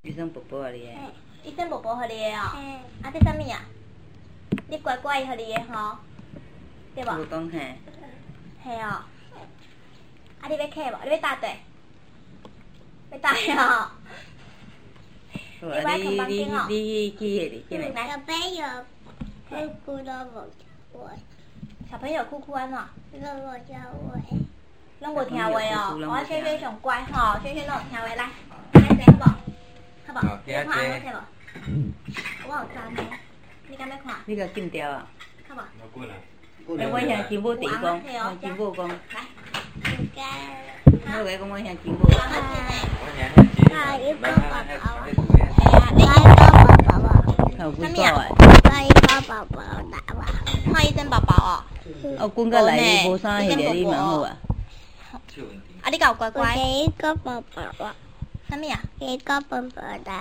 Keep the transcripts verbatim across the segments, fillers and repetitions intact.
医生婆婆给你的。 医生婆婆给你的哦。嗯。啊，这啥物啊？你乖乖给你的吼，对无？ 无讲嘿。 系哦。啊，你要客无？你要搭队？要搭哦。 好啊，你你你去迄里，进来。 小朋友哭哭都无我。 小朋友哭哭安怎？ 拢无听话。 拢无听话哦。我轩轩上乖吼，轩轩拢有听话，来，来坐好无？好无？你看安好睇无？我有赞呢，你敢要看？ 你甲禁掉啊？ 好无？ 哎，我向金母弟讲，向金母讲。 来。 唔该。 我来讲，我向金母。 啊，一个宝宝啊。 你一个宝宝啊。 有几个诶？ 我一个宝宝打吧。 看医生宝宝哦。 哦，滚过来，伊无啥迄个，你蛮好啊。 啊，你甲有乖乖？ 一个宝宝啊。 啥物啊？ 一个宝宝的。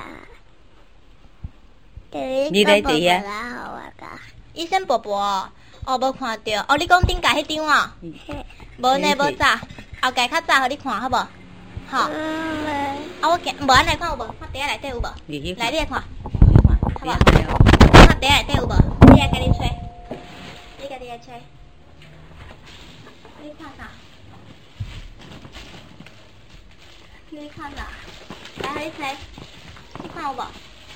你来坐呀？ 医生伯伯哦，哦无看到，哦你讲顶家迄张哦，无呢无早，后家较早互你看好无？吼，啊我行，无安尼看有无？看地下内底有无？来你来看，好无？看地下内底有无？你来家己吹，你家己来吹，你看啥？你看啥？来你吹，你看有无？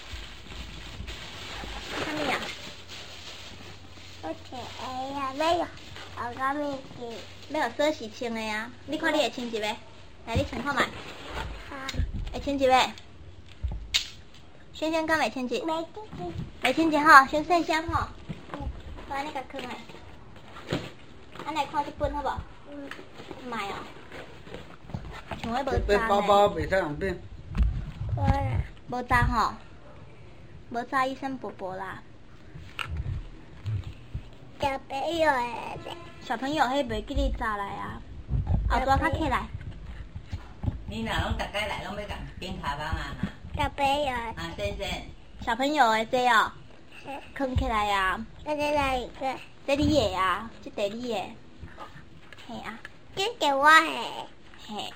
啥物啊？ 我听哎呀，没有，我讲物事。 要有洗是穿的啊，你看你会穿一个？来，你穿看觅。 好。 会穿一个？轩轩敢会穿一？ 没穿一。 会穿一吼，先洗先吼。嗯。我安尼甲放下。安尼看这本好无？嗯。唔爱哦。像迄无扎呢。 包包袂使用变。 好啦。 无扎吼。无扎医生伯伯啦。 小朋友诶。 小朋友迄袂记你扎来啊，后抓较起来。 你若拢逐家来，拢要共顶骹网啊？ 小朋友。 啊，先生。 小朋友的这哦，藏起来啊。 这是哪一个？ 这你的啊，这第你的。嘿啊。 这给我的。 嘿。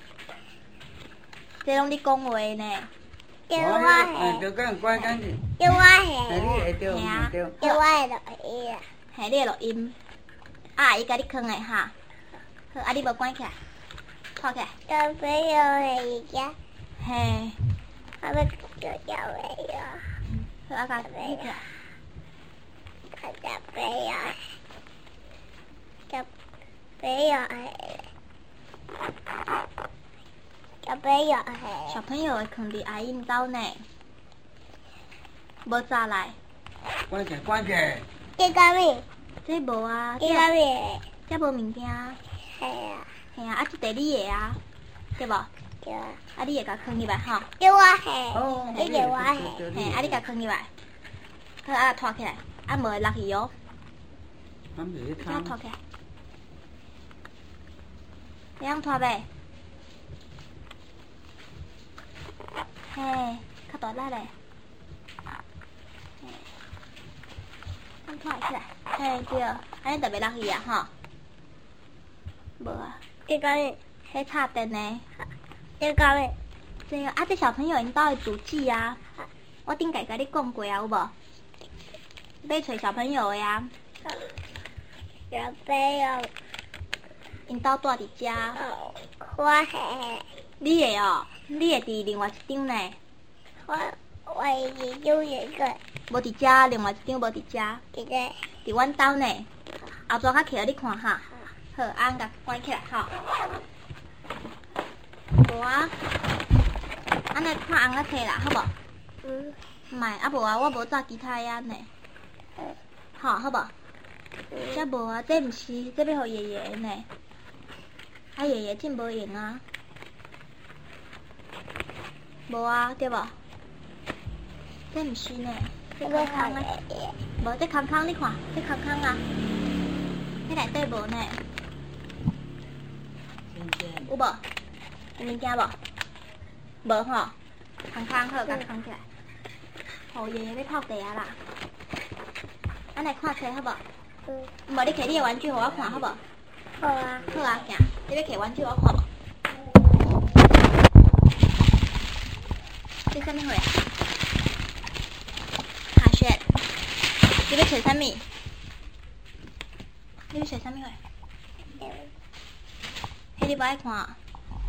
这拢你讲话呢。 给我的。 就讲乖干净。 给我的。 你会对，对。 给我的录音。 嘿，你的录音。啊，伊甲你藏的哈。好，啊，你无关起来，拖起来。 小朋友的一家。 嘿。 我要做小朋友。 好，啊，甲你起来。 看小朋友。小朋友的。小朋友的。 小朋友会藏伫阿姨兜呢。无早来。 关起，关起。 这个物？ 这无啊。 这个物？ 这无物件。 系啊。 系啊，啊，这第你的啊，对无？ 对啊。 啊，你会甲藏入来吼？ 给我下。 哦。 你给我下。 嘿，啊，你甲藏入来。好，啊，拖起来，啊，无会落去哦。 咱袂去拖。拖起来。你通拖袂？嘿，较大力嘞。咱拖起来。嘿，对，安尼就袂落去啊，吼。无啊。 这个物？ 迄插电的。 这个物？ 这个啊，这小朋友因兜会煮煮啊。我顶下甲你讲过啊，有无？要找小朋友的啊。 小朋友。 因兜住伫遮。 我下。 你的哦，你的伫另外一张呢。 我我是有一个。 无伫遮，另外一张无伫遮。 伫个。 伫阮兜呢。后抓较起来你看哈。好，安甲关起来吼。无啊。安尼看红个摕啦，好无？ 嗯。 唔爱，啊无啊，我无炸其他样呢。 嗯。 吼，好无？这无啊，这毋是，这要互爷爷呢。啊爷爷真无用啊。无啊，对无？这毋是呢。这空空呢？无，这空空你看，这空空啊。这内底无呢。有无？有物件无？无吼。空空好，甲空起来。互爷爷要泡茶啊啦。咱来看册好无？ 嗯。 无你摕你的玩具互我看好无？ 好啊。 好啊，行。你要摕玩具我看无？ 你啥物货啊？下雪，你要找啥物？你要找啥物货？迄你无爱看啊？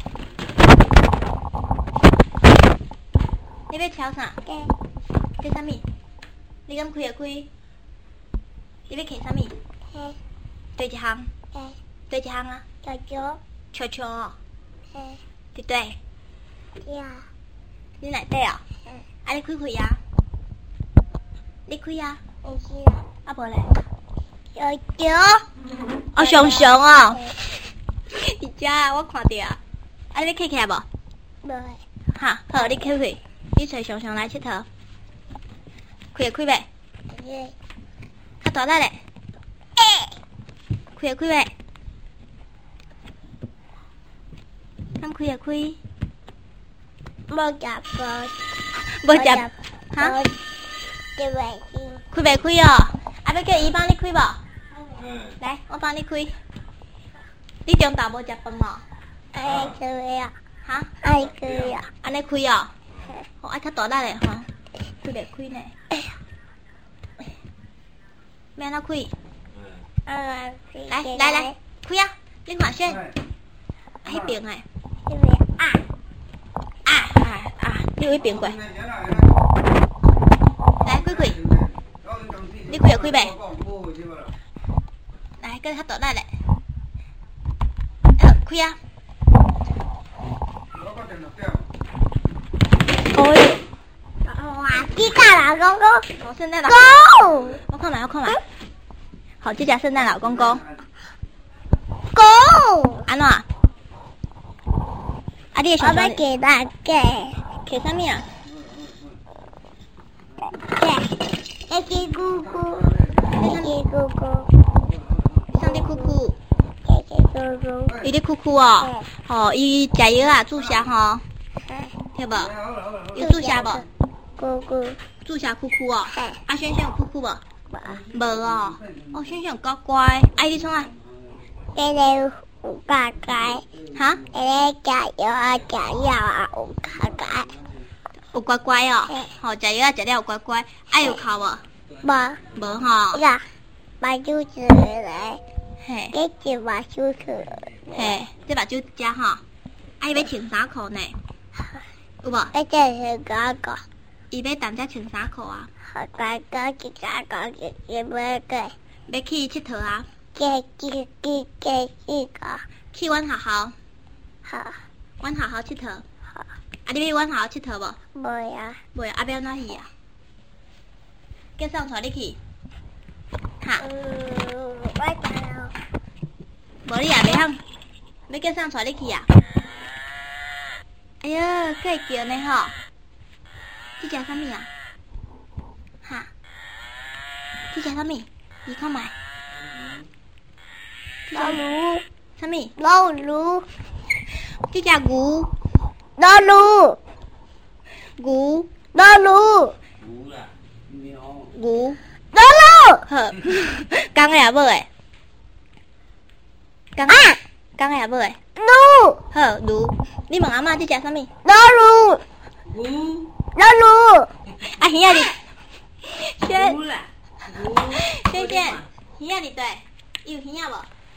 你要挑啥？这啥物？你敢开会开？你要摕啥物？对一项。对一项啊？ 球球。 球球哦。对对。 呀。 你内底哦？啊，你开开啊？你开啊？ 唔是啦。 啊无咧？ 球球。 哦，熊熊哦。伫遮啊，我看到。啊，你开起来无？ 无。 哈，好，你开开。你找熊熊来佚佗。开会开袂？较大力咧。开会开袂？敢开会开？ 无食过。 无食。哈？ 开袂开。 开袂开哦？啊，要叫伊帮你开无？来，我帮你开。你中昼无食饭无？ 爱开啊！ 哈？ 爱开啊！ 安尼开哦？哦，爱较大力咧吼，开袂开呢？要安怎开？ 来来来来，开啊！你看先，啊，迄边诶。 啊啊啊啊！你有迄边过？来开开，你开会开袂？来，搁较大力咧。开啊！哦哟！ 哇！你看老公公， 哦，圣诞老公， 我看买，我看买。好，这只圣诞老公公。 公， 安怎？啊，你的我要给他给， 给啥物啊？ 给，给姑姑，给姑姑， 上帝哭哭， 给给姑姑， 伊咧哭哭哦。哦，伊食药啊，注射吼，听无？有注射无？ 姑姑， 注射哭哭哦。啊，萱萱有哭哭无？无哦。哦，萱萱有乖乖。啊，你创啊？ 给你有乖乖， 哈？ 给你食药啊，食药啊，有乖乖。 有乖乖哦。吼，食药啊，食了有乖乖。啊，有哭无？ 无。 无吼。 呀，把酒吃来。 嘿。 给只把酒吃。 嘿，这把酒食吼。啊，伊要穿衫裤呢？有无？ 这是哥哥。 伊要当只穿衫裤啊？ 好哥哥，一哥哥，一一妹妹。 要去佚佗啊？ 给给给给一个。 去阮学校。 好。 阮学校佚佗。 好。 啊，你要阮学校佚佗无？ 无呀。 袂啊，要安怎去啊？叫送带你去。哈。 嗯，我知了。 无你也袂晓，要叫送带你去啊？哎呀，可会叫呢吼？这食啥物啊？哈？这食啥物？你看卖。 老卢。 啥物？ 老卢。 这只牛。 老卢。 牛。 老卢。 牛。 老卢。 好，公个也无诶。公啊，公个也无诶。 卢。 好，牛。你问阿嬷这只啥物？ 老卢。 牛。 老卢。 啊，鱼仔哩。先。 牛啦。 先先，鱼仔哩对，伊有鱼仔无？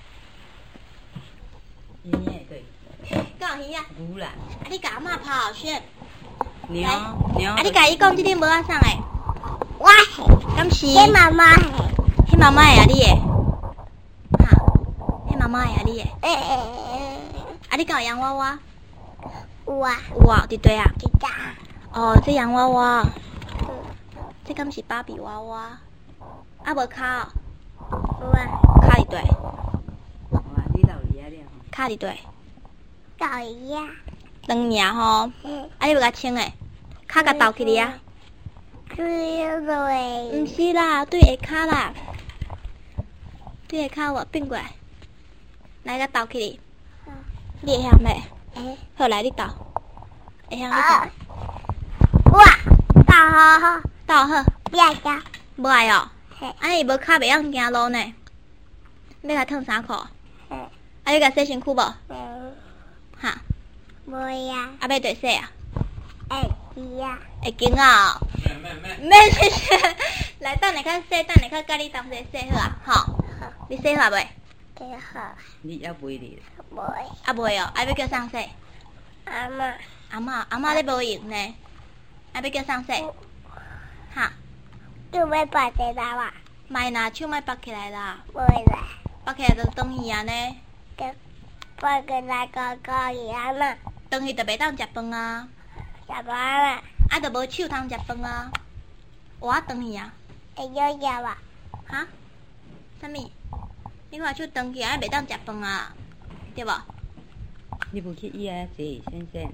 鱼仔对。 敢有鱼仔？ 牛啦。 啊，你甲阿嬷拍后选。 猫猫。 啊，你甲伊讲即点无啊送诶？ 我嘿。 敢是？ 迄妈妈嘿。 迄妈妈会啊你诶？哈？迄妈妈会啊你诶？ 诶诶诶。 啊，你敢有洋娃娃？ 有啊。 有啊，伫对啊。 知道。 哦，这洋娃娃。这敢是芭比娃娃？啊，无骹哦。 有啊。 骹伫对。 哇，你老厉害了。 骹伫对。 老爷呀。 两名吼。 嗯。 啊，你要甲穿诶？骹甲倒起哩啊？ 对对。 毋是啦，对下骹啦。对下骹我变过来。来甲倒起哩。你会晓袂？ 诶。 好来，你倒。会晓你啊。 倒。 哇，倒好好。 倒好。 不要倒。 无爱哦。 嘿。 啊，伊无骹袂晓行路呢。要甲脱衫裤。 嘿。 啊，你甲洗身躯无？ 嗯。 哈。 无呀。 啊，要对洗啊？ 诶。 是啊。 会惊啊？ 免免免。 免谢谢。来，等下较洗，等下较甲你同齐洗好啊，吼。你洗好未？ 洗好。 你还袂哩？ 袂。 啊袂哦，啊要叫谁洗？ 阿嬷。 阿嬷，阿嬷咧无闲呢，啊要叫谁洗？哈？ 就要拔起来哇？ 莫啦，手莫拔起来啦， 袂啦。 拔起来就断去啊呢。 就拔起来个个伊阿嬷。 断去就袂当食饭啊。 食饭啦。 啊，就无手通食饭啊。我断去啊。 会有食哇？ 哈？啥物？你看手断去啊，袂当食饭啊，对无？ 你无去医啊？坐先生。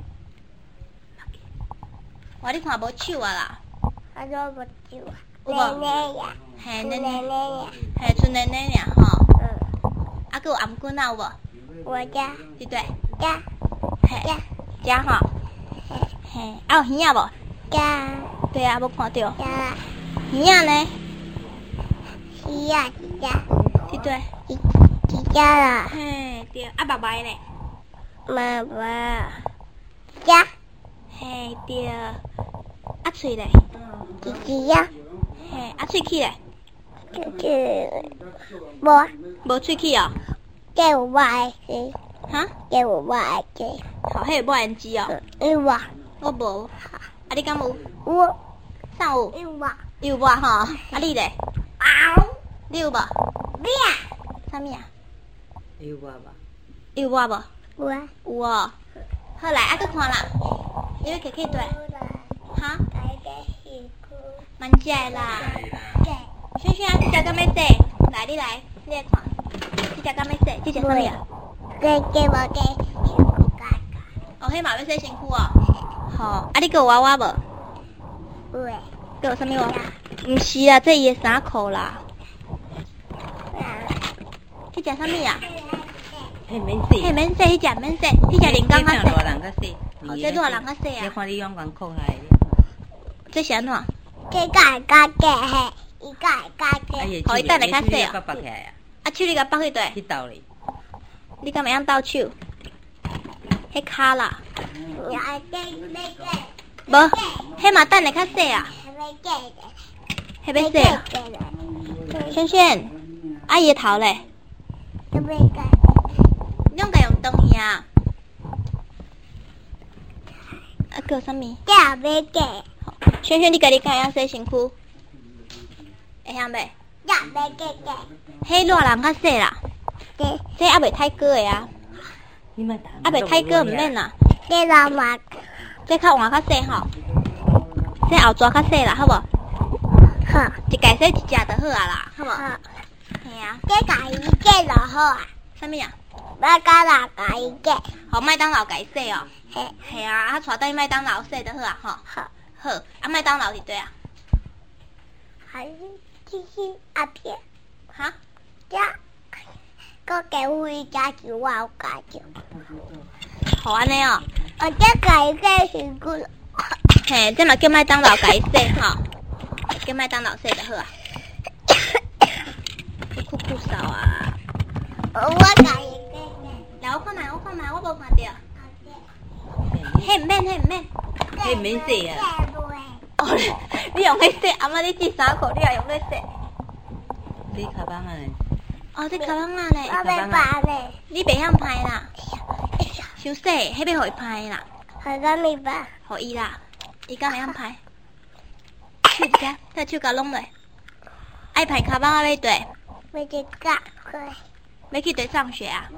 我你看无手啊啦。 我都无手啊。 有无？ 奶奶呀。 嘿， 奶奶奶， 奶呀。 嘿，剩奶奶尔吼。 嗯。 啊，佮有颔棍啊有无？ 我家。 对对。 家。 嘿。家吼。嘿，啊有耳仔无？ 家。 对啊，无看到。 家。 耳仔呢？ 是呀，是呀。 对对。 是是家啦。 嘿，对，啊目眉呢？ 妈妈。家。 嘿，对。啊喙咧？ 是是呀。 嘿，啊喙齿咧？ 就是无。 无喙齿哦。 这有我的事。 哈？ 这有我的事。 好，迄个无言字哦。 有我。 我无。啊，你敢有？ 有。 啥有？ 有我。 有无吼？啊你咧？ 嗷。 你有无？ 咩？ 啥物啊？ 有我吧？ 有我无？ 我。 有哦。好来，啊，佮看啦。你要摕去对？哈？蛮食的啦。萱萱，这只敢要洗？来，你来，你来看。这只敢要洗？这只啥物啊？ 给给我给辛苦干干。 哦，迄嘛要洗身躯哦。好，啊，你佮有娃娃无？ 有诶。 佮有啥物娃娃？毋是啊，这伊的衫裤啦。这只啥物啊？ 迄免洗。 迄免洗，迄只免洗，迄只人工较洗。 大人较洗。 哦，这大人较洗啊。 你看你用光扣下。 这是安怎？ 这个干干嘿，一个干干。 好，伊等下较洗啊。 啊，手你甲绑去对？ 去倒哩。 你敢会晓倒手？迄骹啦。无，迄嘛等下较洗啊。迄要洗啊。萱萱，阿姨头咧？你用家用东西啊？啊，叫啥物？ 这要给。 萱萱，你家己敢会晓洗身躯？会晓袂？ 要要给给。 迄热人较洗啦。这还袂太过的啊。啊，袂太过毋免啦。 这老妈。 这较换较洗吼。这后抓较洗啦，好无？ 好。 一家洗一只就好啊啦，好无？ 好。 嘿啊。 这家己洗就好啊。 啥物啊？ 麦当劳家己洗。 好，麦当劳家己洗哦。 嘿。 嘿啊，啊，带等麦当劳洗就好啊，吼。 好。 好，啊，麦当劳伫对啊。 还是继续阿片。 哈？ 这。个给我一家就我有家就。 好安尼哦。 我这家己洗身躯。 嘿，这嘛叫麦当劳家己洗吼，叫麦当劳洗就好啊。你酷酷扫啊！ 我家己洗。 来，我看卖，我看卖，我无看到。迄毋免，迄毋免。 迄免洗啊。 哦，你用迄洗，阿妈你折衫裤，你也用咧洗。 你卡邦啊？ 哦，这卡邦啊呢？ 我要拔咧。 你袂晓拍啦。伤细，迄要互伊拍啦。 互啥物拔？ 互伊啦，伊敢会晓拍？手一下，他手甲拢落。爱拍卡邦啊？要对？ 要去教会。 要去对上学啊？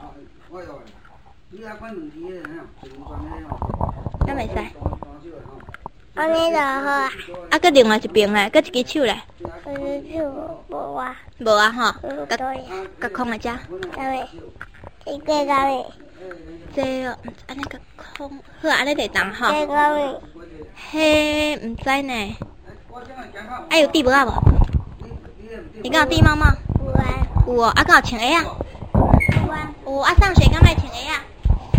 敢袂使？ 安尼就好啊。 啊，搁另外一边咧，搁一只手咧。 一只手无啊。 无啊吼。 甲甲空来遮。 啥物？这个啥物？ 这哦，安尼甲空，好安尼就当吼。 这啥物？ 嘿，毋知呢。啊有地无啊无？你敢有地猫猫？ 有啊。 有哦，啊敢有穿鞋啊？ 有啊。 有啊，上学敢爱穿鞋啊？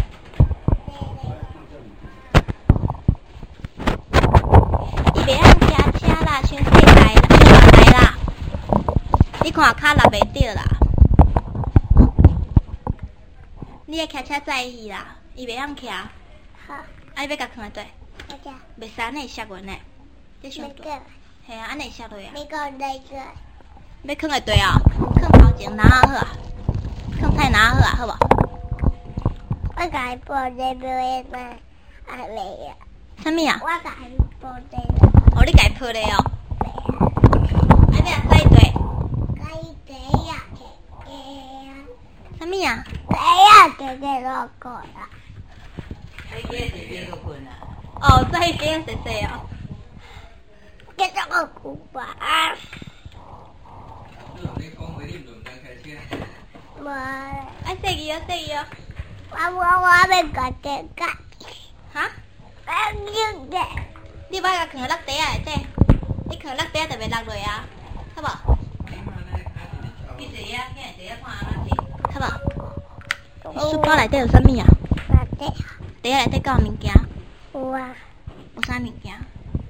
伊袂晓骑车啦，伤细台啦，伤大台啦。你看骹落袂着啦。你个骑车载伊啦，伊袂晓骑。 好。 啊，你要甲囥下对？ 要只。 袂使安尼摔落呢，这伤大。系啊，安尼摔落啊。 你讲那个。 要放会对啊，放头前拿好啊，放菜拿好啊，好无？ 我甲伊报这边嘛，啊未啊。 啥物啊？ 我甲伊报这个。 哦，你家己抱的哦。安尼啊，再对。 甲伊第一啊，第一啊。 啥物啊？ 第一啊，第一落过啦。 你几时几个困啊？ 哦，再几个细细哦。 这个古巴。 你讲回你轮当开车。 无。 啊，细记哦，细记哦。 我我我要甲这个。 哈？ 我要这个。 你把它放落地啊，这，你放落地就袂落落啊，好无？你坐啊，今日坐啊看阿妈去，好无？你书包内底有啥物啊？ 内底。 底内底敢有物件？ 有啊。 有啥物件？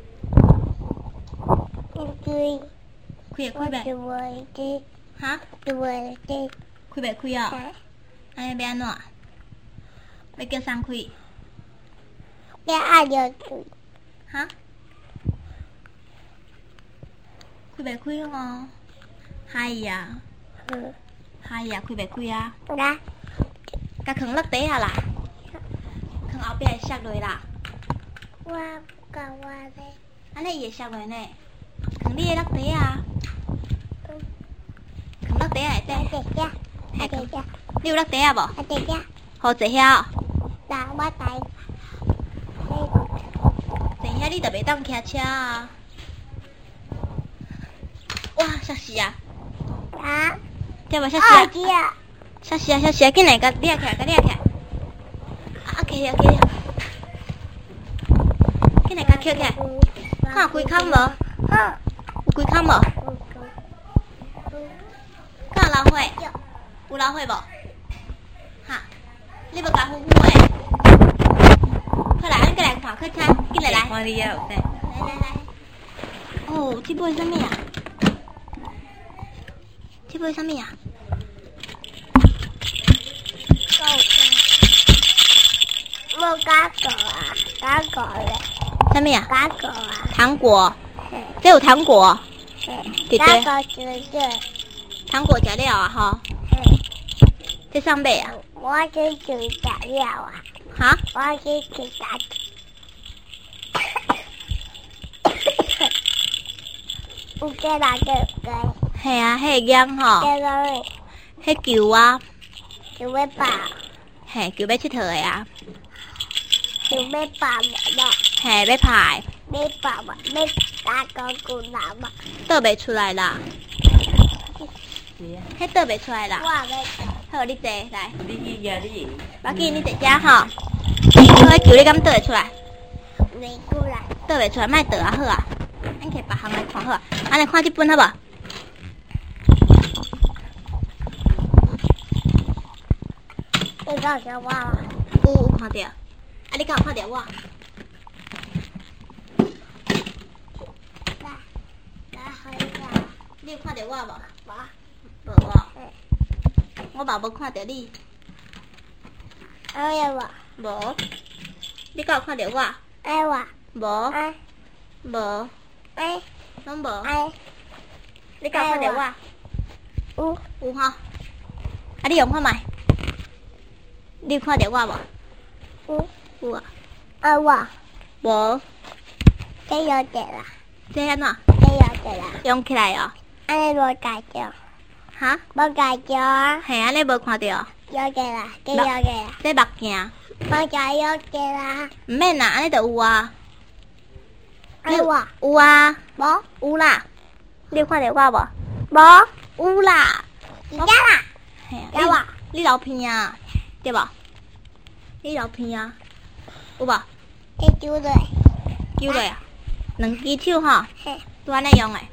对。 开会开袂？ 我会的。 哈？ 我会的。 开袂开哦？安尼要安怎？要叫谁开？ 要按着对。 哈？开袂开哦？嗨呀！ 嗯。 嗨呀，开袂开啊？ 来。 甲放落地下啦，放后壁会摔落啦。 我甲我的。 安尼伊会摔落呢？放你的落地啊！放落地内底。 啊姐姐，啊姐姐， 你有落地啊无？ 啊姐姐， 好坐遐哦。 那我带。 坐遐你就袂当骑车啊！哇，摔死啊！ 啊。 对无摔死啊？ 姐啊。 摔死啊！摔死啊！紧来，甲掠起来，甲掠起来。啊，起来，起来。紧来，甲捡起来。看有几空无？ 好。 有几空无？看有老伙？有老伙无？哈，你要甲呼呼诶？快来，咱过来看客餐，紧来来。 看你啊，有啥？ 来来来。哦，这杯什么啊？这杯什么啊？ 我加果啊，加果嘞。 什么啊？ 加果啊。 糖果。这有糖果。对对。 加果吃这。 糖果食了啊吼。这上尾啊？ 我去吃食了啊。 哈？ 我去吃食。有这哪个个？ 系啊，迄个姜吼。 这个。 迄球啊。 球要爆。 嘿，球要佚佗的啊。 球要爆无？ 嘿，要拍。 要爆无？要打个鼓哪无？ 倒袂出来啦。迄倒袂出来啦。 我要。 好，你坐来。 你去呀你。 要紧，你坐遮吼。好，迄球你敢倒会出来？ 袂出来。 倒袂出来，莫倒啊好啊。咱摕别项来看好啊。安尼看这本好无？ 你讲什么？ 有有看到。啊，你敢有看到我？你有看到我无？无。无哦。我嘛无看到你。 哎呀我。 无。你敢有看到我？ 哎我。 无。 哎。 无。 哎。 拢无。 哎。 你敢有看到我？ 有。 有吼。啊，你用看觅。你有看到我无？ 有。 有啊。 啊我。 无。 这有得啦。 这安怎？ 这有得啦。 用起来哦。 安尼无解着。 哈？ 无解着。 嘿，安尼无看到。 有得啦，这有得啦。 这目镜。 无解有得啦。 毋免啦，安尼就有啊。 哎我。 有啊。 无。 有啦。你有看到我无？ 无。 有啦。 而家啦。 嘿啊。 有啊。 你留片啊？对无？你留片啊？有无？ 这丢落。 丢落啊？两支手吼， 嘿。 拄安尼用诶。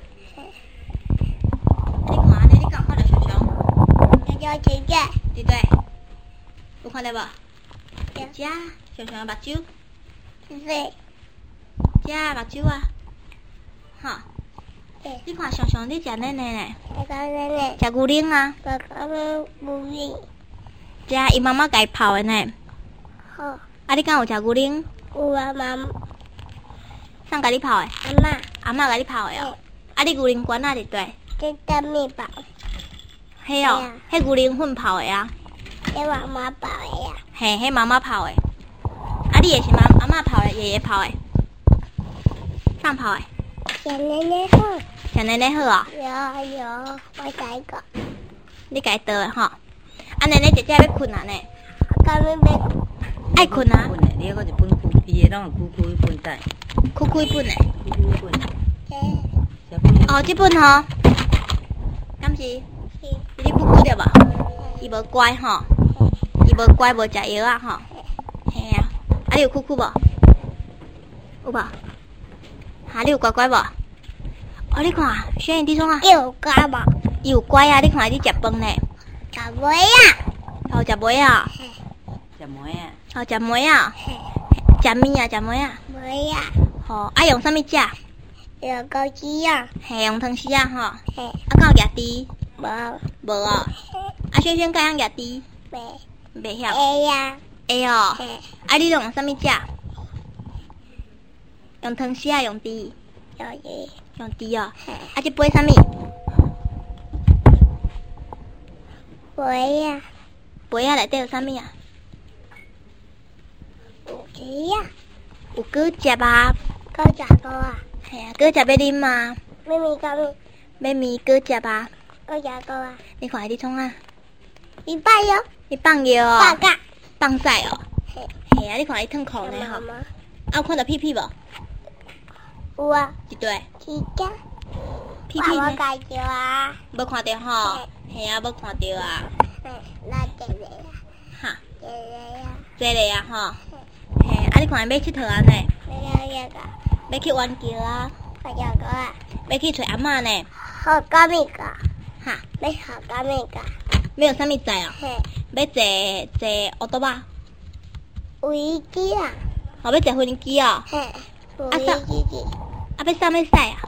你看安尼，你敢有看到熊熊？ 这叫姐姐。 对对。有看到无？ 有。 遮熊熊诶目睭。 是。 遮目睭啊。吼。你看熊熊，你食奶奶呢？ 这个奶奶。 食牛奶啊？ 这个不是。 遮伊妈妈家泡诶呢。 好。 啊，你敢有食牛奶？ 有啊妈。 谁甲你泡的？ 阿妈， 阿嬷甲你泡的哦。啊，你牛奶罐仔伫对？ 这个面包， 迄哦，迄牛奶粉泡的啊。 这妈妈包的呀。 嘿，迄妈妈泡的。啊，你也是妈阿嬷泡的，爷爷泡的。谁泡的？ 小奶奶好。 小奶奶好哦。 有有，我再个。 你家倒的吼。啊，奶奶姐姐要困啊呢。 刚妹妹。 爱困啊。 你个一本枯皮的，拢有枯枯本在。 枯枯本的。 枯枯本。 哦，这本吼，敢是？是你枯枯着无？伊无乖吼，伊无乖无食药啊吼。嘿啊，啊你有哭哭无？有无？哈你有乖乖无？哦你看，轩你创啊？ 有乖无？ 伊有乖啊！你看伊食饭呢。 食糜啊！ 哦食糜啊！ 食糜啊！ 哦食糜啊！食面啊食糜啊！ 糜啊！ 吼，啊用啥物食？ 用高鸡啊！ 嘿用汤匙啊吼。 嘿。 啊敢有夹猪？ 无。 无哦。啊轩轩敢晓夹猪？ 袂。 袂晓。 会呀。 会哦。 嘿。 啊你用啥物食？用汤匙啊用猪？ 用猪。 用猪哦。啊这杯啥物？ 杯啊。 杯啊内底有啥物啊？ 有鸡啊。 有果汁啊。 果汁糕啊。 系啊，果汁要啉吗？ 咪咪糕咪。 要咪果汁啊。 果汁糕啊。 你看你创啊？ 你放药。 你放药哦。 放假。 放屎哦。 嘿。 嘿啊，你看伊脱裤呢吼。啊有看到屁屁无？ 有啊。 一对。 几只？ 屁屁呢？ 我看到啊。 无看到吼？嘿啊，无看到啊。 那这个啊。 哈。 这个啊。 这个啊吼。嘿，啊你看伊要佚佗啊呢？ 要这个。 要去玩桥啊。 我这个啊。 要去找阿嬷呢。 好干咩个？ 哈。 要好干咩个？ 要有啥物载哦？ 嘿。 要坐坐奥多吧？ 飞机啊。 哦，要坐飞机哦。 嘿。飞机机。 啊，要啥物驶啊？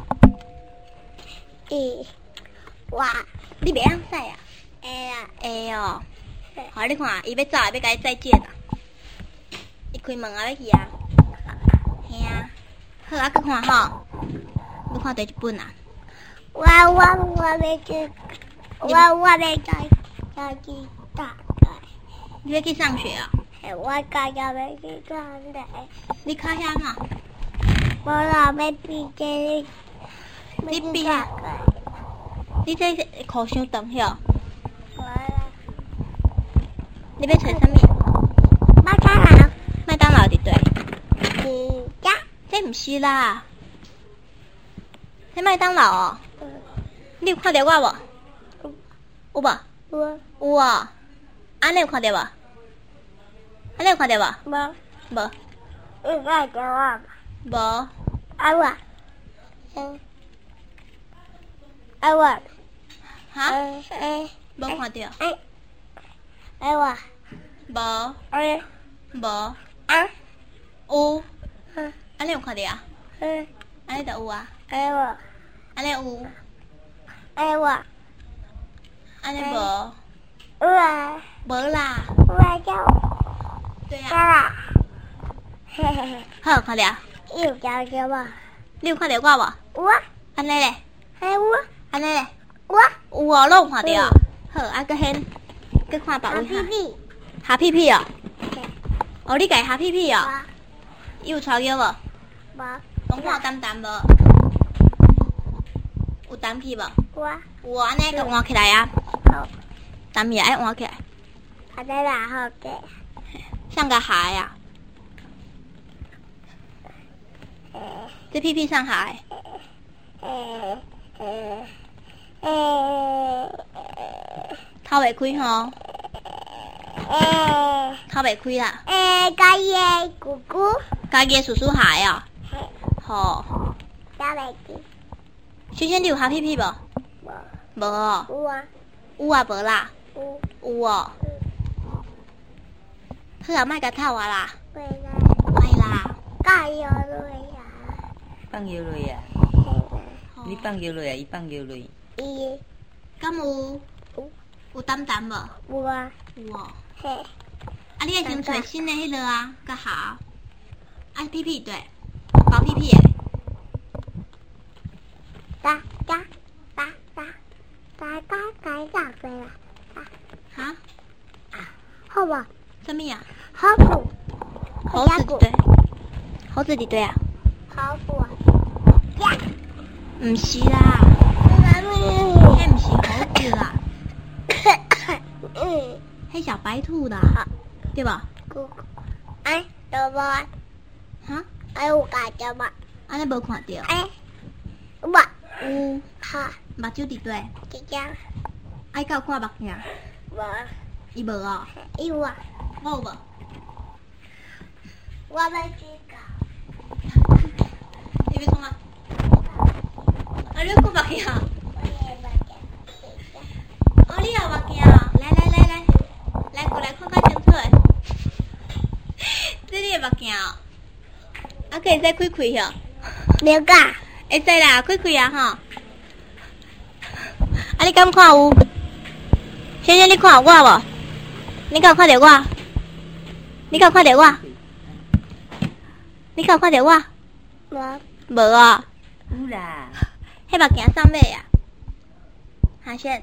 咦，哇！ 你袂晓驶啊？ 会啊。 会哦。好，你看，伊要走，要甲伊再见啊。伊开门啊，要去啊。嘿啊。好啊，去看吼。你看第一本啊？ 我我我要去，我我要去要去打的。 你要去上学啊？ 嘿，我刚要要去上的。 你考遐嘛？ 我老要毕业。 你毕业？你这裤伤长晓？ 我啦。 你要找啥物？ 麦当劳。 麦当劳伫对？ 嗯呀。 这毋是啦。这麦当劳哦。 嗯。 你有看到我无？有无？ 有。 有哦。安尼有看到无？安尼有看到无？ 无。 无。 你看到我无。 啊我。嗯。啊我。 哈？ 嗯嗯。 无看到。 哎。哎我。 无。 哎。 无。 啊。 有。 嗯。 安尼有看到啊？ 嗯。 安尼就有啊。 哎我。 安尼有。 哎我。 安尼无。 有啊。 无啦。 我叫。 对啊。 啦。嘿嘿嘿。 好，看到。 有叫叫我。 你有看到我无？ 我。 安尼咧。 哎我。 安尼咧。 我。 有哦，拢有看到。好，啊，搁hen，搁看别位哈。 屁屁。 哈屁屁哦。哦，你家哈屁屁哦。 我。 伊有吵叫无？ 无。 拢看淡淡无？有淡去无？ 我。 有哦，安尼甲换起来啊。 好。 淡也爱换起来。 啊，在哪好嘅？ 像个海呀。这屁屁上海。 诶诶诶。 透袂开吼。 诶。 透袂开啦。 诶，家爷姑姑。 家己叔叔海啊。吼。 家袂记。 萱萱，你有哈屁屁无？ 无。 无哦。 有啊。 有啊，无啦。 有。 有哦。好啊，莫甲透啊啦。 会啦。 会啦。 加油落呀！ 放药落啊！你放药落啊，伊放药落。 伊。 敢有？ 有。 有淡淡无？ 有啊。 有哦。 嘿。 啊，你会先找新的迄落啊，较好。啊，屁屁对，包屁屁的。 吧？ 什么呀？ 好苦。 猴子伫对，猴子伫对啊？ 好苦啊！呀， 唔是啦， 妈咪。 迄唔是猴子啦， 嗯， 迄小白兔啦，对吧？ 姑，哎，怎么？ 哈？ 哎，有看到吗？ 安尼无看到。 哎，我有， 哈， 目睭伫对， 这样， 爱到看目镜， 我伊无哦， 有啊， 我有无？ 我要去搞。 你要创啊？啊，你要看目镜？ 我也要搞。 哦，你有目镜啊？来来来来，来过来看较清楚诶。这你的目镜哦，啊，可以再开开哦。 没搞。 会使啦，开开啊吼。啊，你敢看有？萱萱，你看有我无？你敢有看到我？你敢有看到我？你敢有看到我？ 我无哦。 有啦， 迄目镜啥买啊？哈萱，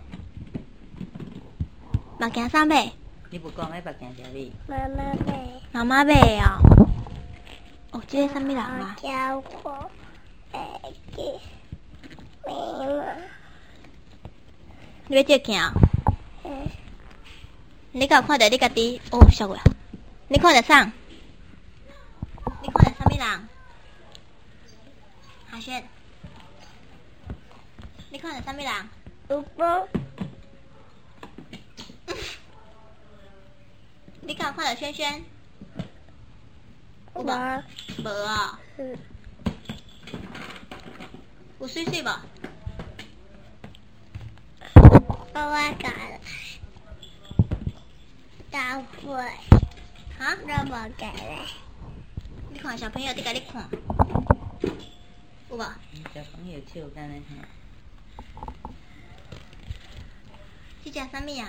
目镜啥买？ 你不讲迄目镜是你？ 妈妈买。 妈妈买的哦。哦，这个啥物人啊？ 教我耳机，没了。 你要借镜啊？ 嗯， 你敢有看到你家己？哦，小鬼，你看到啥？你看到啥物人？哈萱，你看到啥物人？ 有风。 你敢有看到萱萱？有无？ 我无哦。 嗯， 有水水无？ 我我搞了。大会， 哈？ 那么改了。 你看小朋友伫甲你看，有无？ 小朋友笑干嘞吼。 这只啥物啊？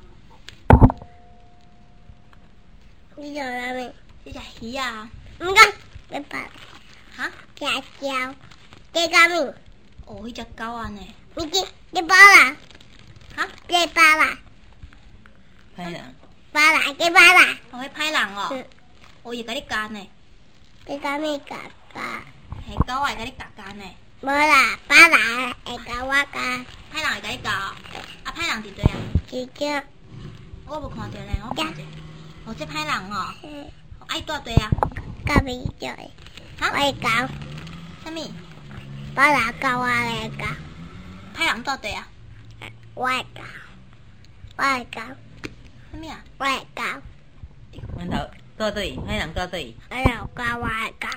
你有了没？ 这只鱼啊？ 唔该，别跑。 哈？ 假胶，这个咪， 哦，迄只狗啊呢？ 你这你包啦， 哈？ 别包啦， 歹人， 包啦，别包啦。 哦，迄歹人哦嗯，， 哦，伊会甲你夹呢， 这个咪嘎嘎， 迄狗会甲你夹夹呢， 无啦，包啦，会甲我夹， 歹人会甲你夹哦，啊，歹人伫对啊？ 直接， 我无看到呢，我看者，哦，这歹人哦， 嗯， 爱住对啊？ 隔壁就， 哈？ 我会搞， 啥物？ 包啦搞我来搞， 歹人住对啊？ 我会搞，我会搞， 啥物啊？ 我会搞， 阮头到对，歹人到对， 我有搞我会搞，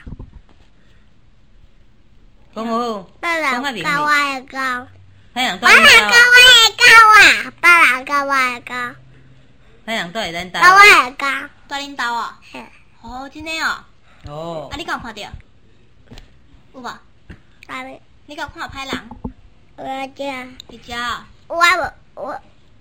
讲好， 包啦搞我会搞， 歹人包啦到咱搞我会搞啊，包啦搞我会搞， 兜，歹人到会咱兜。 搞我会搞， 住恁兜哦？ 嘿， 哦，真诶哦， 哦啊，，你敢有看到？有无？ 爸爸， 你敢有看到歹人？ 我这， 伫遮哦， 我无我。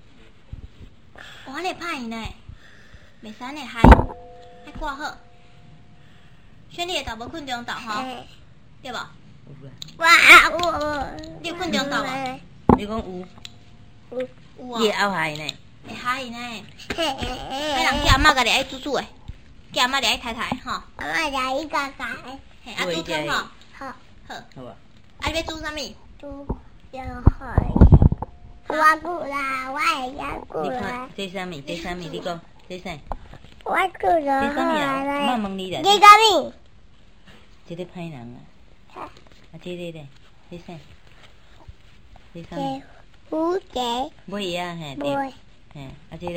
我咧歹伊呢，袂使呢害，爱挂好。选你的头无困中昼吼，对无？ 有啦。 哇我， 你有困中昼无？ 你讲有， 有伊会哦， 后害呢。 会害伊呢。 嘿歹嘿人叫阿嬷家己爱煮煮的，叫阿嬷咧爱抬抬吼， 阿妈家一个改， 嘿，啊煮汤吼， 好， 好， 好吧。 啊你要煮啥物？ 猪就好。我过啦，我也要过你来看，，这啥物？这啥物？你讲，这啥？ 我过这来啥物啊？ 来我问你啦。 这个咪， 这个歹人啊。啊，这个咧，这啥？这啥物？ 这蝴蝶， 尾啊，嘿，对， 妹嘿，啊这个，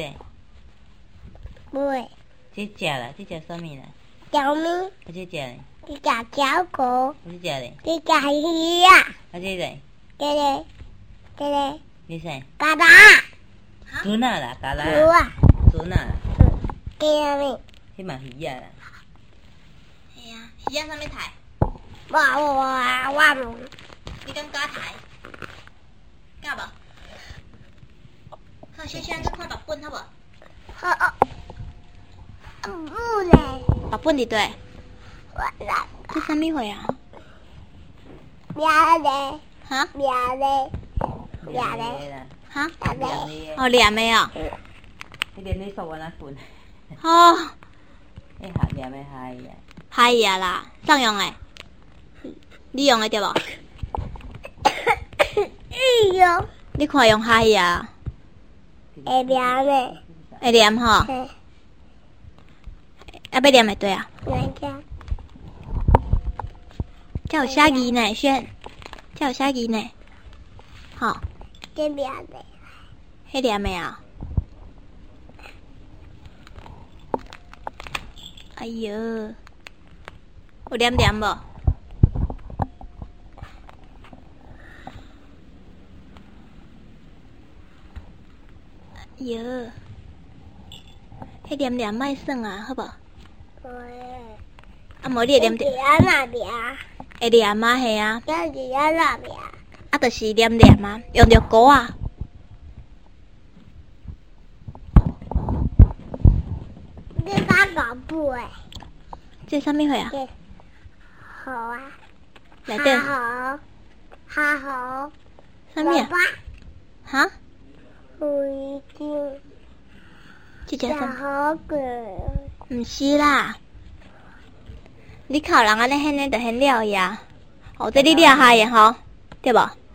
妹， 这只啦，这只啥物啦？ 小咪， 啊这只咧， 这只小狗， 啊这只咧， 这只鱼啊， 啊这个， 这个，这个， 这啥？ 嘎达， 船啊啦，嘎啦， 鱼啊， 船啊， 这个咪， 迄嘛鱼啊啦。 嘿啊，鱼仔啥物抬？ 我我我我， 你敢加抬？敢无？好，先先去看白本好无？ 好，不嘞， 白本伫对？ 我来， 这啥物货啊？ 喵嘞， 哈？ 喵嘞， 两个啦， 哈？ 喵两嘞， 个。 哦，念的哦。 迄个你说我那份， 哦， 迄下面要嗨呀， 嗨呀啦，上用诶，你用诶对无？ 哎呦， 你看用嗨呀， 会凉嘞， 会念吼， 嘿， 要要念会对啊。 人家这有写字呢，轩，这有写字呢，吼， 这凉嘞， 迄念诶啊。哎哟，有念念无？哎哟，迄念念莫算啊，好无？ 喂， 啊，无你会念念， 凉那边， 会念啊，系啊， 这凉那边， 啊，就是念念啊，用着鼓啊。 你把搞不哎， 这啥物货啊？ 对，好啊， 内底好，好好， 啥物啊？ 爸， 哈？ 我已经这只啥？ 好个， 毋是啦，你靠人安尼显呢，就显了伊啊。哦，这你厉害诶吼，对无？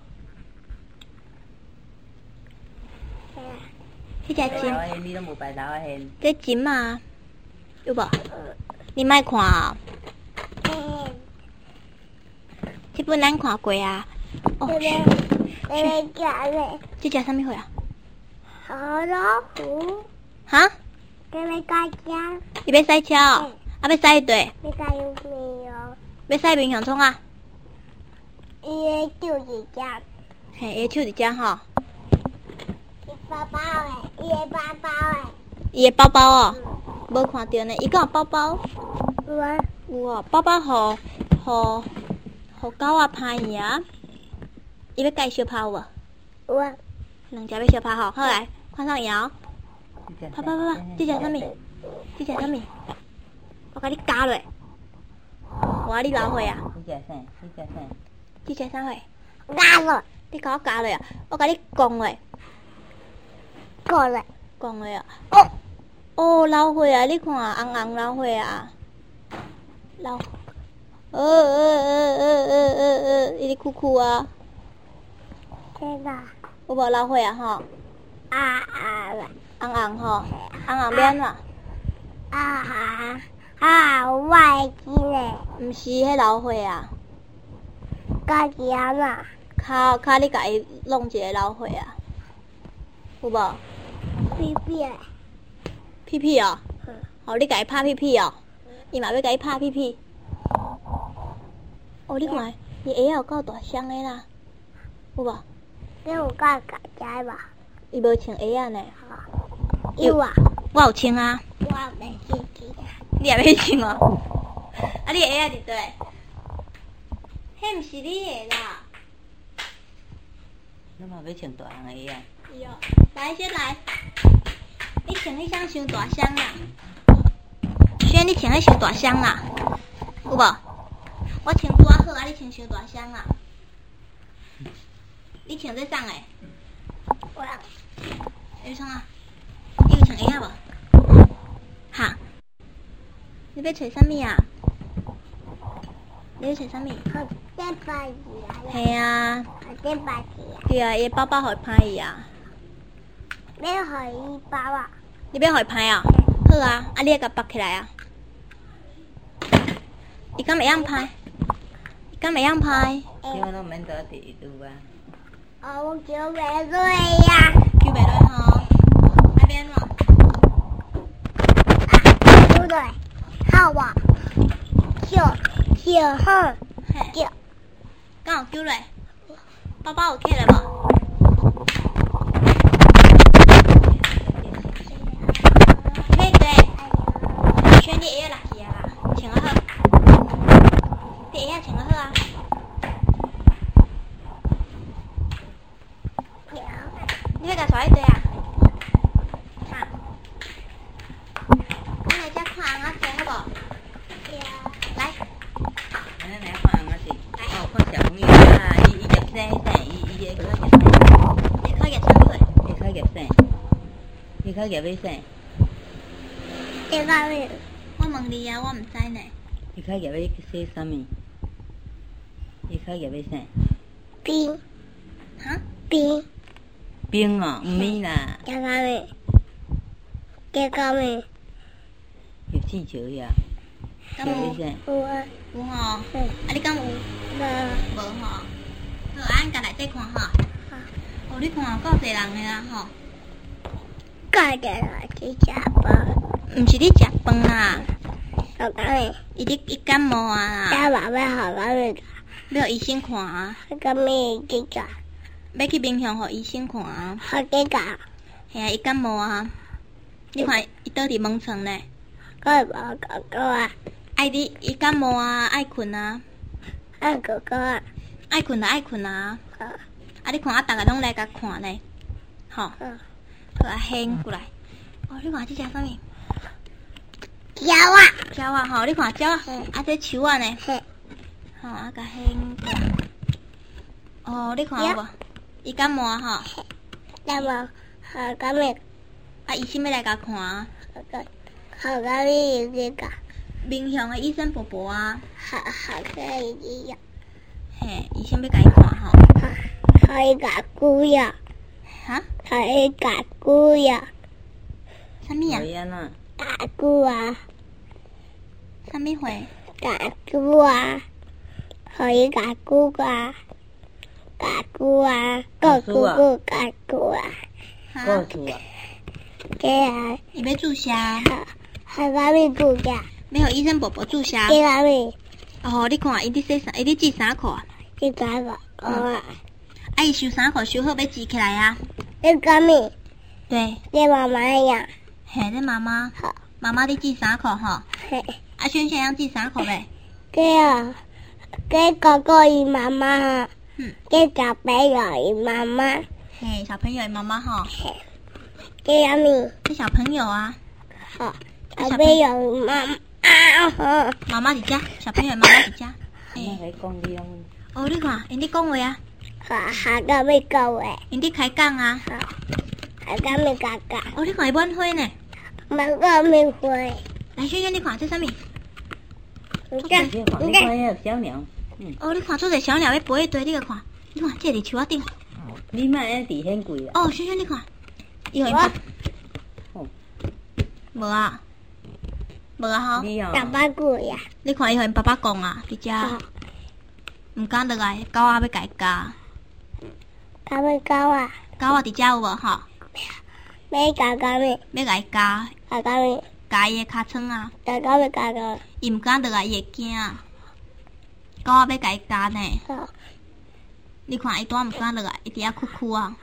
迄只金， 老hen你都无摆老hen， 这金嘛，有无？你莫看啊， 嗯， 这本咱看过啊。哦， 这边这边家嘞， 这只啥物货啊？ 好老虎， 哈？ 这边家家， 你要驶车哦？啊，要驶对， 这个有没有？ 要驶民雄冲啊？ 伊就是家， 嘿，伊手伫遮吼， 伊包包诶，伊的包包诶， 伊的包包哦，无看到呢，伊敢有包包？ 有啊， 有哦，包包互互互狗仔拍伊啊，伊要介小拍有无？ 有啊， 两只要小拍吼，好来，看上摇，拍拍拍拍，这只啥物？这只啥物？我甲你加落，我甲你老岁啊， 你食啥？你食啥？ 这只啥货？ 加了， 你甲我加落啊，我甲你讲落， 过来， 讲落啊。哦哦，老岁啊，你看红红老岁啊，老，呃呃呃呃呃呃呃，伊咧哭哭啊， 这个有无老岁啊吼？ 啊啊了， 红红吼，红红免嘛？ 啊啊啊，外机嘞， 毋是迄老岁啊， 家家嘛， 骹骹你甲伊弄一个老岁啊，有无？ 屁屁嘞， 屁屁哦， 嗯， 哦，你甲伊拍屁屁哦，伊嘛要甲伊拍屁屁。哦，你看，伊鞋有够大双的啦，有无？ 这有家家家吧？ 伊无穿鞋啊呢， 有啊， 我有穿啊， 我没自己， 你也要穿哦。啊，你的鞋啊伫对？迄毋是你的啦。 你嘛要穿大人的啊？ 是哦，来先来，你穿迄双伤大双啦。轩，你穿迄伤大双啦，有无？我穿拄仔好啊，你穿伤大双啦。你穿这送的？ 我你创啊？你有穿鞋啊无？哈？你要找啥物啊？你要找啥物？ 好这把子啊， 系啊， 好这把子啊， 对啊，伊包包互伊拍伊啊。 没有好一包啊， 你要互伊拍啊？好啊，啊你也甲绑起来啊。伊敢会晓拍？伊敢会晓拍？ 叫拢免倒伫拄啊。 哦，我叫美瑞呀， 叫袂落吼，那边咯。 对对，好吧，小小号嘿， 叫， 敢有叫落？包包有摕来无？对对，选你鞋落去啊啦，穿啊好，你鞋穿啊好啊。你要甲带去对啊？哈？你来遮看红仔车好无？来， 安尼来看红仔是，哦，看小朋友啊，伊伊入生啥？伊伊个考入生， 你考验啥物货？ 伊考入生，伊考入要啥？ 这个面， 我问你啊，我唔知呢。 伊较业要洗啥物？伊较业要啥？ 冰哈？ 冰， 冰哦，毋免啦， 这个面，这个面， 有气球呀， 敢有？ 要要啥？ 我有吼。啊， 嗯， 你敢有？ 我无吼。好，俺甲内底看吼。哦，你看够侪人的啦吼。 盖着了去吃饭， 毋是你食饭啦， 这个面， 伊伫伊感冒啊啦， 这宝贝好个面， 要医生看啊， 这个面这个， 要去民乡互医生看啊。 好这个， 嘿啊，伊感冒啊，你看伊倒伫门床呢， 哥哥哥哥啊， 爱你伊感冒啊，爱困啊， 爱哥哥啊， 爱困就爱困啊。 好， 啊，你看啊，逐个拢来甲看呢，吼， 嗯， 好啊，掀过来。哦，你看这只啥物？ 鸟啊， 鸟啊吼，你看鸟啊，啊这树啊呢， 嘿， 吼啊甲掀过来。哦，你看有无？伊感冒啊吼， 那么好个面， 啊医生要来甲看啊， 好个好个面这个， 民乡的医生伯伯啊， 好好个一样， 嘿，医生要甲伊看吼， 好好一个姑呀， 哈？ 好一个姑呀， 啥物啊讨？厌啦， 大姑啊， 啥物会？ 大姑啊，好一个姑啊，大姑啊，个姑姑大姑啊， 哈？ 告诉啊， 这样伊要注射， 好好个面姑呀， 要互医生伯伯注射。 这个面哦，你看伊伫洗衫，伊伫系衫裤啊， 这个个啊， 啊伊收衫裤收好要系起来啊。 这个面对， 这妈妈呀， 嘿，这妈妈， 好， 妈妈伫系衫裤吼， 嘿。 啊萱萱样系衫裤嘞？ 这样，给哥哥与妈妈， 嗯， 给小朋友与妈妈， 嘿，小朋友的妈妈吼， 这样米， 这小朋友啊， 好，小朋友与妈妈，啊好， 妈妈伫遮，小朋友的妈妈伫遮。 那嘿， 来讲你用哦，你看，因伫讲话啊， 好，好个没够诶， 因伫开讲啊。 好，好个没嘎嘎， 哦，你看伊满花呢。 没个没会， 来，萱萱，你看这啥物？ 你看， 你看， 你看， 你看遐小鸟，嗯， 哦，你看做者小鸟要飞一堆，你个看，你看这伫树仔顶。 你莫安伫很贵啊， 哦，萱萱，你看，伊互因我爸哦， 无啊，无啊吼。 你哦， 大巴骨呀， 你看伊互因爸爸讲啊，伫好遮，毋敢落来，狗仔要家己教， 他们高啊， 狗仔伫遮有无吼？ 没嘎嘎没， 要家己教， 嘎嘎没， 教伊的尻川啊， 嘎嘎没嘎嘎， 伊毋敢落来，伊会惊。狗仔要家己教呢， 好， 你看伊拄仔毋敢落来，伊伫遐哭哭啊，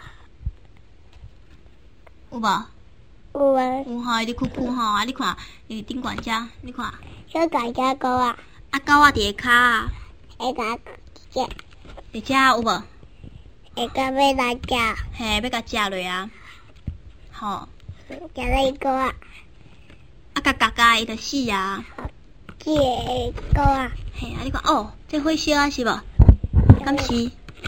有无？ 我有吼，伊伫哭哭吼，啊，你看伊顶管遮，你看， 小嘎嘎高啊， 啊，狗仔伫下骹啊， 会嘎这， 伫遮有无？ 会嘎没大家， 嘿，要甲食落啊，吼， 加了一个啊， 啊，甲夹夹伊就死啊， 这个啊， 嘿，啊，你看哦，这火烧啊是无？敢是？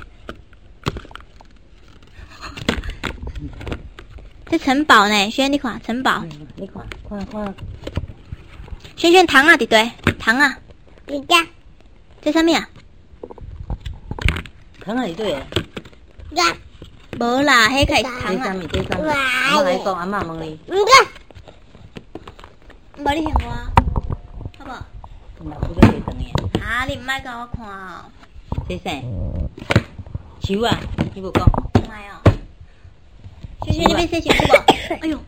这城堡呢？萱，你看城堡， 嗯你看，看看， 萱萱糖啊，伫对，糖啊， 你家这啥物啊？ 糖啊是对的， 家， 无啦，迄个是糖啊， 这啥物？这啥物？我来讲，阿嬷问你， 你家， 无你向我，好无？ 嗯，不要回长的啊， 啊，你毋莫甲我看哦， 这啥？树啊，你无讲， 唔系哦。萱萱，你要洗身躯无？哎哟，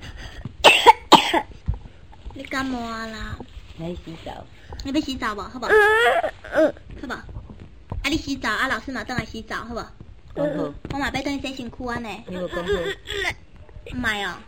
你感冒啊啦？ 来洗澡， 你要洗澡无？好无？ 嗯嗯， 好无？啊，你洗澡啊，老师嘛等来洗澡，好无？ 讲好， 我嘛要等去洗身躯安尼。 你无讲好， 唔系哦。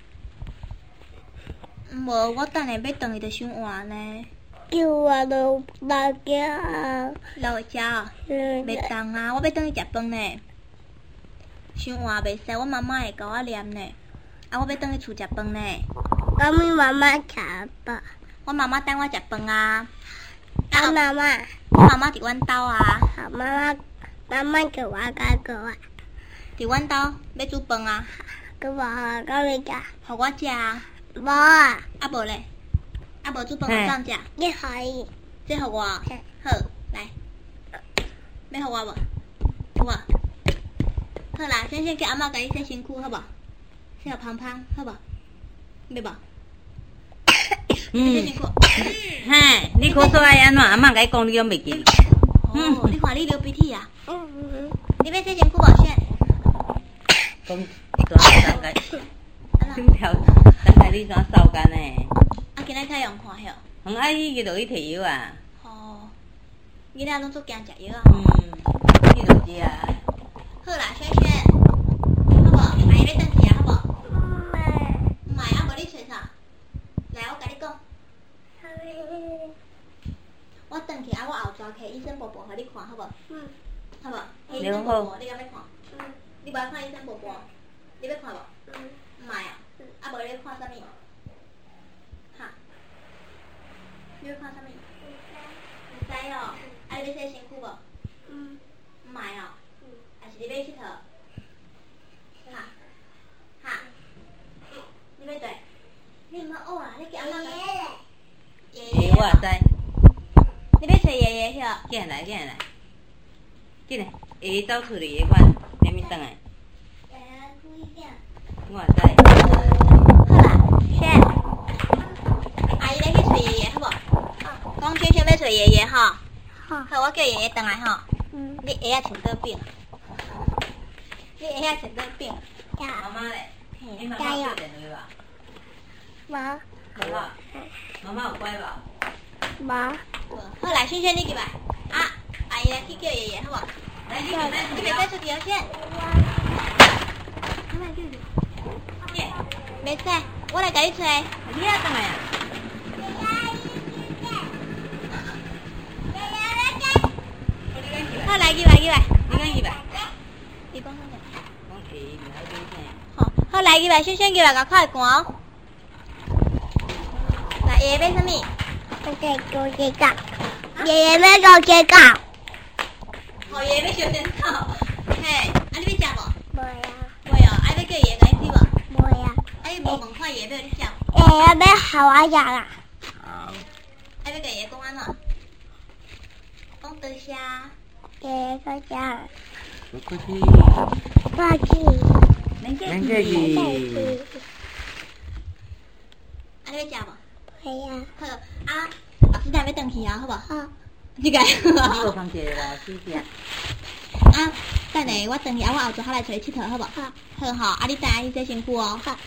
无，我等下要等伊就伤晏呢。 叫我都大家， 留会食哦， 嗯， 袂当啊，我要等伊食饭呢。伤晏袂使，我妈妈会甲我念呢。啊，我要等去厝食饭呢。 我们妈妈查吧， 我妈妈等我食饭啊。 啊妈妈， 我妈妈伫阮兜啊， 好妈妈，妈妈给我个个啊， 伫阮兜要煮饭啊， 给我个没家， 互我食啊。 无啊， 啊无咧， 啊，无煮饭互送食， 你可以。 这互我。好，来，要互我无？有无？好啦，先先叫阿嬷甲你洗身躯，好无？洗互芳芳，好无？要无？ 嗯，嘿，你咳嗽爱安怎？阿嬷甲你讲，你拢袂记。 哦，你看你流鼻涕啊？ 嗯。 你要洗身躯无先？ 讲怎等下，整条等下你怎扫干呢？ 啊，今仔较用看晓。 红阿姨去落去摕药啊。 哦，囡仔拢做惊食药啊。 嗯，去落去啊。 好啦，萱萱，好无？阿姨要转去啊，好无？唔买啊，无你找啥？来，我甲你讲。我转去啊，我后抓起医生婆婆，互你看，好无？嗯。好无？医生婆婆，你敢要看？嗯。你无爱看医生婆婆？你要看无？嗯。唔买啊？啊，无你要看啥物？哈？你要看啥物？唔知哦。啊，你要洗身躯无？嗯。唔买哦。嗯。还是你要佚佗？哈？哈？你要对？你毋好学啊！你叫阿妈甲。爷爷。 我也知。 你要找爷爷去哦？ 进来，进来，进来，爷爷走出去，我连面转来。我也知。 好啦，萱，阿姨来去找爷爷，好无？讲萱萱要找爷爷吼。好。好，我叫爷爷转来吼。嗯。你鞋仔穿倒边？你鞋仔穿倒边？ 妈妈嘞？你妈妈有电话吧？ 妈。 有啊。妈妈有乖吧？ 妈。 好啦，萱萱你入来。啊，阿姨来去叫爷爷，好无？ 来，你你你袂使出去哦，萱。阿妈叫你。袂使，我来甲你找。 你也转来啊？ 好，来入来入来。 你敢入来？ 你讲啥物？ 讲爷爷唔爱讲啥。 好，好来入来，萱萱入来，甲快关哦。来，爷爷买啥物？ 我在做这个。爷爷要做这个。 好，爷爷要小点草。嘿，啊你要食无？ 无呀。 袂哦，啊要叫爷爷甲你煮无？ 无呀。 啊你无问看爷爷要你食？ 爷爷要好我食啦。 好。 啊要甲爷爷讲安怎？讲多谢。 爷爷说讲。 不客气。 过去。 能客气。 啊你要食无？ 会呀。 好，啊，老师台要转去啊，好无？ 好。 这个。 你无放弃啦，谢谢。 啊，等下我转去啊，我后座下来找你佚佗，好无？好。好吼，啊你等下去洗身躯哦。好。